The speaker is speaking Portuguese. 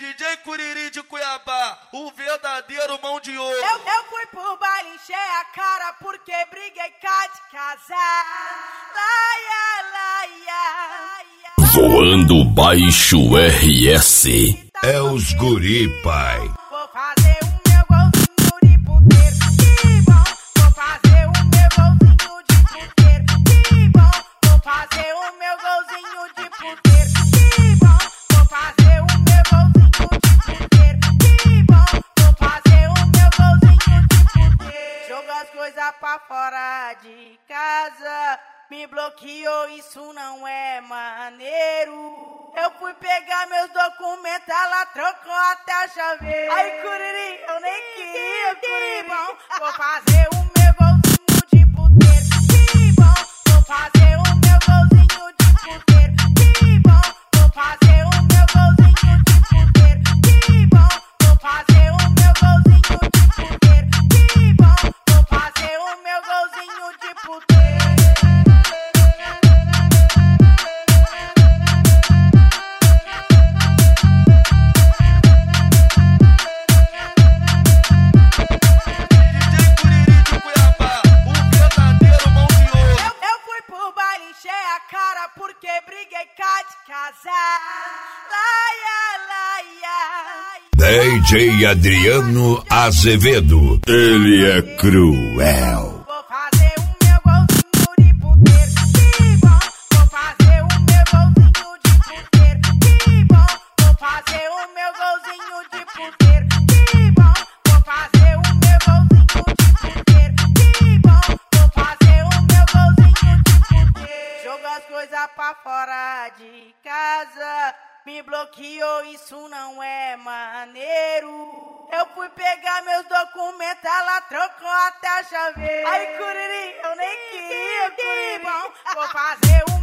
DJ Curiri de Cuiabá, o verdadeiro mão de ouro. Eu fui pro baile, encher a cara porque briguei cá de casar. Laia. Voando baixo RS. É os guri, pai. Vou fazer o meu golzinho de puteiro, que bom. Vou fazer o meu golzinho de puteiro, que bom. Vou fazer o meu golzinho de puteiro, que bom. Vou fazer o meu golzinho de puteiro, que bom. Vou fazer o meu golzinho de puteiro. Joga as coisas pra fora de casa, me bloqueou, isso não é maneiro. Eu fui pegar meus documentos, ela trocou até a chave. Ai, Curiri, eu nem queria, Curiri. Bom, vou fazer o meu golzinho de puteiro, que bom. Vou fazer o meu golzinho de puteiro, que bom. Vou fazer o meu golzinho de puteiro, que bom. Vou fazer o meu golzinho de puteiro, que bom. Vou fazer o meu golzinho de puteiro. Porque briguei cá de casar. Laia. DJ Adriano Azevedo. Ele é cruel. Vou fazer o meu golzinho de puteiro, que bom. Vou fazer o meu golzinho de puteiro, que bom. Vou fazer o meu golzinho de puteiro, que bom. Vou fazer o meu golzinho de puteiro, que bom. Vou fazer o meu golzinho de puteiro. Joga as coisas pra fora de casa, me bloqueou, isso não é maneiro. Eu fui pegar meus documentos, ela trocou até a chave. Ai, Curiri, eu nem queria, Curiri. Bom, vou fazer o